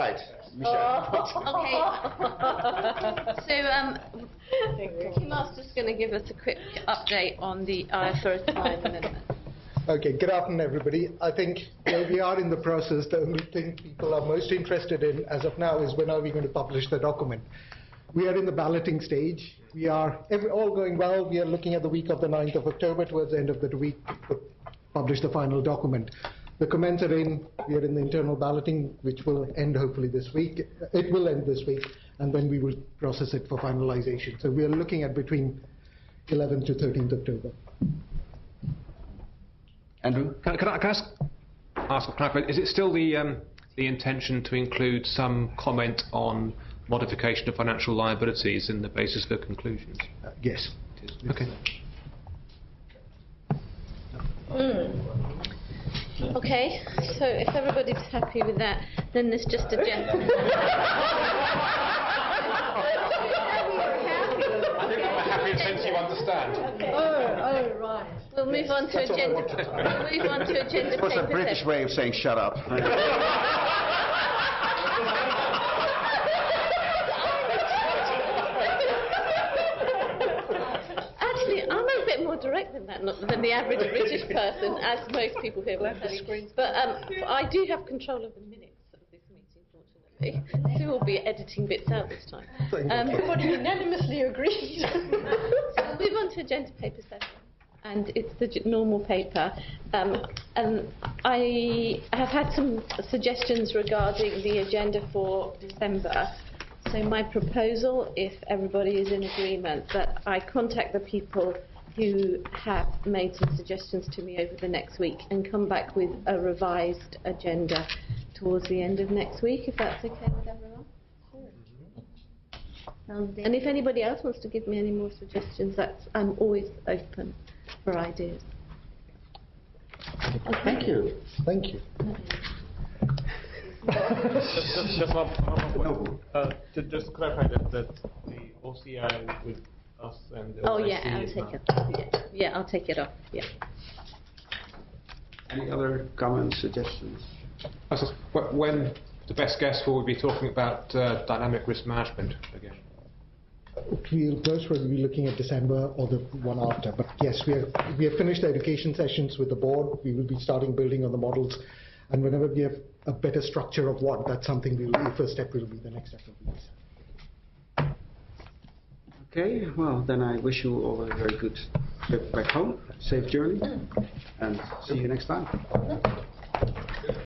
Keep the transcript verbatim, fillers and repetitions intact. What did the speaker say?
right, Michelle. Okay. So, um, Kim Master's going to give us a quick update on the I F R S five amendment. Okay, good afternoon, everybody. I think where we are in the process, the only thing people are most interested in as of now is when are we going to publish the document. We are in the balloting stage. We are every, all going well. We are looking at the week of the ninth of October, towards the end of the week, to publish the final document. The comments are in. We are in the internal balloting, which will end hopefully this week. It will end this week, and then we will process it for finalization. So we are looking at between eleventh to thirteenth October. Andrew? Can, can, I, can I ask, ask a clarify, is it still the, um, the intention to include some comment on modification of financial liabilities in the basis for conclusions? Uh, yes. It is. Okay. Mm. Okay, so if everybody's happy with that, then there's just a gen- I think I'm a happy sense you understand. Okay. Oh, oh, right. We'll move on to agenda. We'll move on to agenda. It was a British seven. way of saying shut up. Actually, I'm a bit more direct than that, not than the average British person, as most people here will tell you. But um, I do have control of the minutes of this meeting, fortunately. Sue will be editing bits out this time. Um, Everybody unanimously agreed. So we'll move on to agenda paper seven. And it's the j- normal paper. Um, and I have had some suggestions regarding the agenda for December. So my proposal, if everybody is in agreement, that I contact the people who have made some suggestions to me over the next week and come back with a revised agenda towards the end of next week, if that's okay with everyone. And if anybody else wants to give me any more suggestions, that's, I'm always open for ideas. Okay. Thank you. Thank you. just, just, just one, one more point. Uh, to just clarify that, that the O C I with us and the Oh O I C yeah, I'll is take not- it off. Yeah. yeah, I'll take it off. Yeah. Any other comments, suggestions? I suppose, wh- when the best guess will we be talking about uh, dynamic risk management again? We'll most probably be looking at December or the one after. But yes, we have we have finished the education sessions with the board. We will be starting building on the models, and whenever we have a better structure of what, that's something we will. The first step will be the next step will be. Okay, well, then I wish you all a very good trip back home, safe journey, and see you next time.